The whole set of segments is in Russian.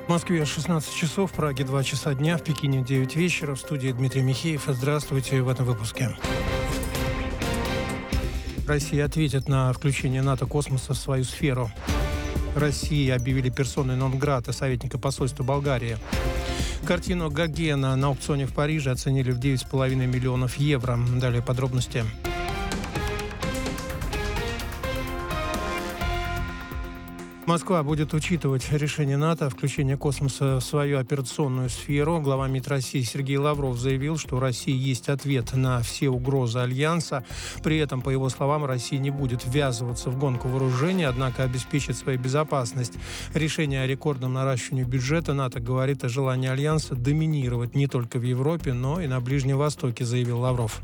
В Москве 16 часов, в Праге 2 часа дня, в Пекине 9 вечера. В студии Дмитрий Михеев. Здравствуйте в этом выпуске. Россия ответит на включение НАТО космоса в свою сферу. России объявили персоной нон-грата советника посольства Болгарии. Картину Гогена на аукционе в Париже оценили в 9,5 миллионов евро. Далее подробности. Москва будет учитывать решение НАТО о включении космоса в свою операционную сферу. Глава МИД России Сергей Лавров заявил, что у России есть ответ на все угрозы Альянса. При этом, по его словам, Россия не будет ввязываться в гонку вооружений, однако обеспечит свою безопасность. Решение о рекордном наращивании бюджета НАТО говорит о желании Альянса доминировать не только в Европе, но и на Ближнем Востоке, заявил Лавров.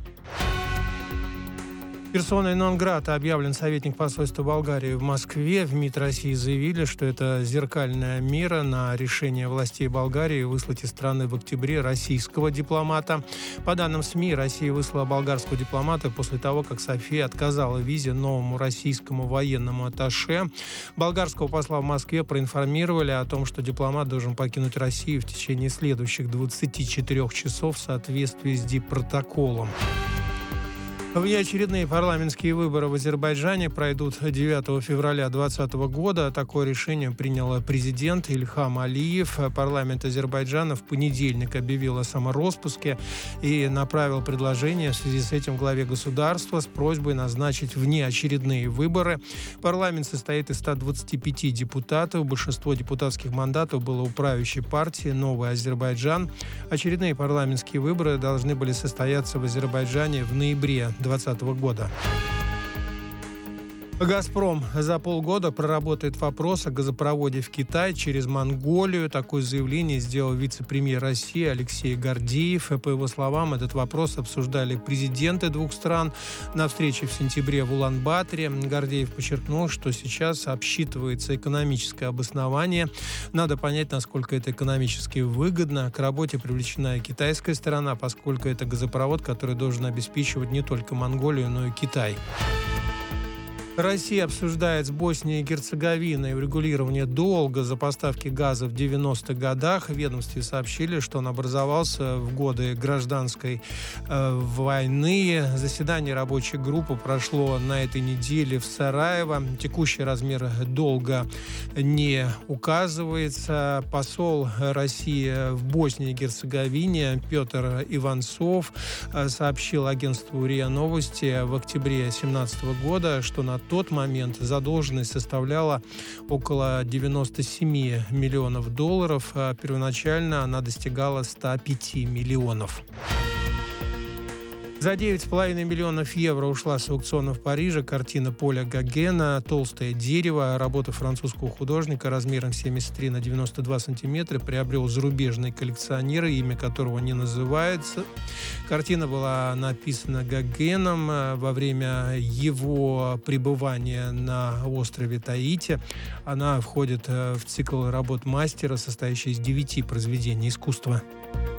Персоной нон-грата объявлен советник посольства Болгарии в Москве. В МИД России заявили, что это зеркальная мера на решение властей Болгарии выслать из страны в октябре российского дипломата. По данным СМИ, Россия выслала болгарского дипломата после того, как София отказала в визе новому российскому военному атташе. Болгарского посла в Москве проинформировали о том, что дипломат должен покинуть Россию в течение следующих 24 часов в соответствии с диппротоколом. Внеочередные парламентские выборы в Азербайджане пройдут 9 февраля 2020 года. Такое решение принял президент Ильхам Алиев. Парламент Азербайджана в понедельник объявил о самороспуске и направил предложение в связи с этим главе государства с просьбой назначить внеочередные выборы. Парламент состоит из 125 депутатов. Большинство депутатских мандатов было у правящей партии «Новый Азербайджан». Очередные парламентские выборы должны были состояться в Азербайджане в ноябре 2020 года. «Газпром» за полгода проработает вопрос о газопроводе в Китай через Монголию. Такое заявление сделал вице-премьер России Алексей Гордеев. По его словам, этот вопрос обсуждали президенты двух стран на встрече в сентябре в Улан-Баторе. Гордеев подчеркнул, что сейчас обсчитывается экономическое обоснование. Надо понять, насколько это экономически выгодно. К работе привлечена и китайская сторона, поскольку это газопровод, который должен обеспечивать не только Монголию, но и Китай. Россия обсуждает с Боснией и Герцеговиной урегулирование долга за поставки газа в 90-х годах. В ведомстве сообщили, что он образовался в годы гражданской войны. Заседание рабочей группы прошло на этой неделе в Сараево. Текущий размер долга не указывается. Посол России в Боснии и Герцеговине Петр Иванцов сообщил агентству РИА Новости в октябре 2017 года, что на тот момент задолженность составляла около 97 миллионов долларов, а первоначально она достигала 105 миллионов. За 9,5 миллионов евро ушла с аукциона в Париже картина Поля Гогена «Толстое дерево». Работа французского художника размером 73 на 92 сантиметра приобрел зарубежный коллекционер, имя которого не называется. Картина была написана Гогеном во время его пребывания на острове Таити. Она входит в цикл работ мастера, состоящий из 9 произведений искусства.